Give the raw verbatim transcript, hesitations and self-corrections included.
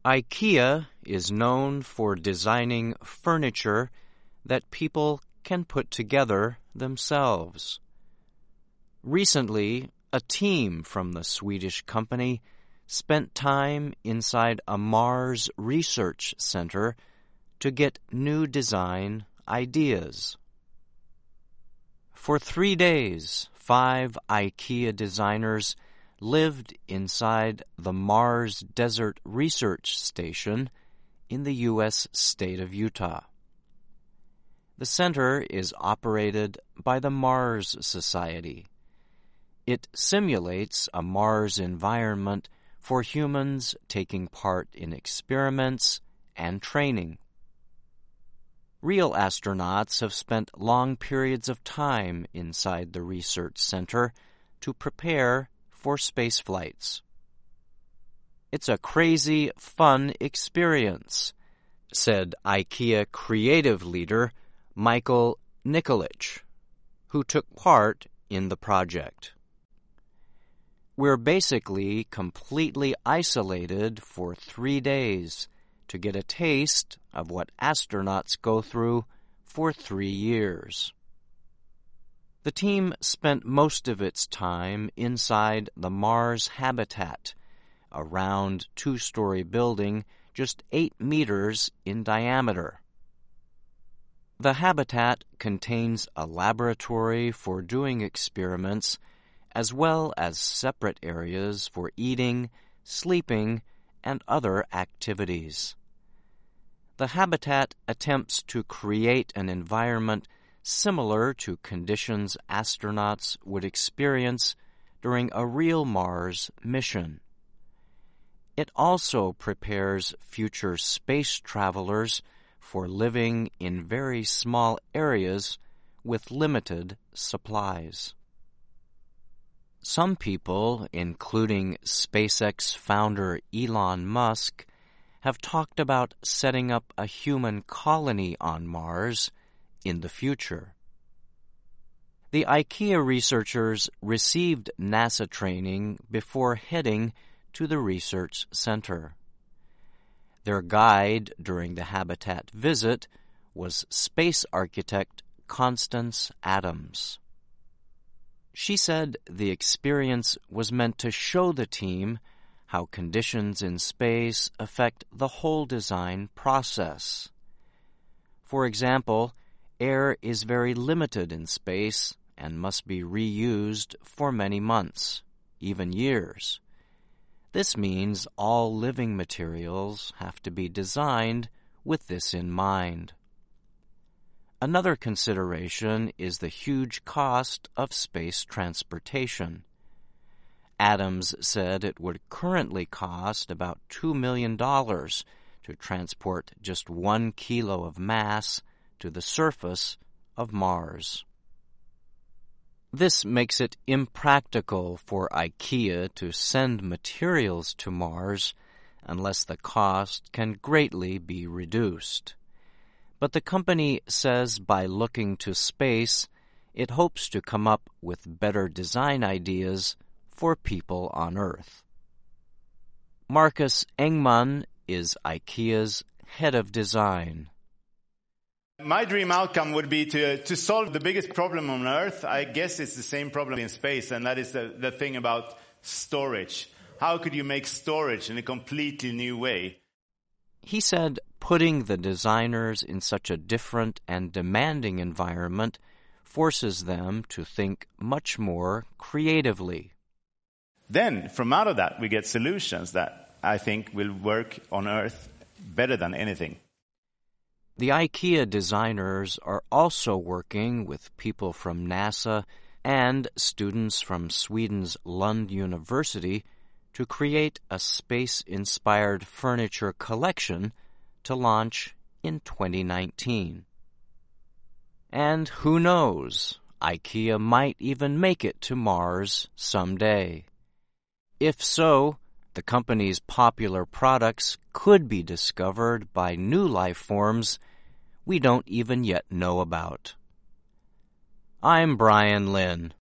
IKEA is known for designing furniture that people can put together themselves. Recently, a team from the Swedish company spent time inside a Mars research center to get new design ideas. For three days, five IKEA designers lived inside the Mars Desert Research Station in the U S state of Utah. The center is operated by the Mars Society. It simulates a Mars environment for humans taking part in experiments and training. Real astronauts have spent long periods of time inside the research center to prepare for space flights. It's a crazy, fun experience, said IKEA creative leader Michael Nikolic, who took part in the project. We're basically completely isolated for three days to get a taste of what astronauts go through for three years. The team spent most of its time inside the Mars Habitat, a round two-story building just eight meters in diameter. The habitat contains a laboratory for doing experiments as well as separate areas for eating, sleeping, and other activities. The habitat attempts to create an environment similar to conditions astronauts would experience during a real Mars mission. It also prepares future space travelers for living in very small areas with limited supplies. Some people, including SpaceX founder Elon Musk, have talked about setting up a human colony on Mars in the future. The IKEA researchers received NASA training before heading to the research center. Their guide during the habitat visit was space architect Constance Adams. She said the experience was meant to show the team how conditions in space affect the whole design process. For example, air is very limited in space and must be reused for many months, even years. This means all living materials have to be designed with this in mind. Another consideration is the huge cost of space transportation. Adams said it would currently cost about two million dollars to transport just one kilo of mass to the surface of Mars. This makes it impractical for IKEA to send materials to Mars unless the cost can greatly be reduced. But the company says by looking to space, it hopes to come up with better design ideas for people on Earth. Marcus Engman is IKEA's head of design. My dream outcome would be to to solve the biggest problem on Earth. I guess it's the same problem in space, and that is the, the thing about storage. How could you make storage in a completely new way? He said putting the designers in such a different and demanding environment forces them to think much more creatively. Then, from out of that, we get solutions that I think will work on Earth better than anything. The IKEA designers are also working with people from NASA and students from Sweden's Lund University to create a space-inspired furniture collection to launch in twenty nineteen. And who knows, IKEA might even make it to Mars someday. If so, the company's popular products could be discovered by new life forms we don't even yet know about. I'm Brian Lynn.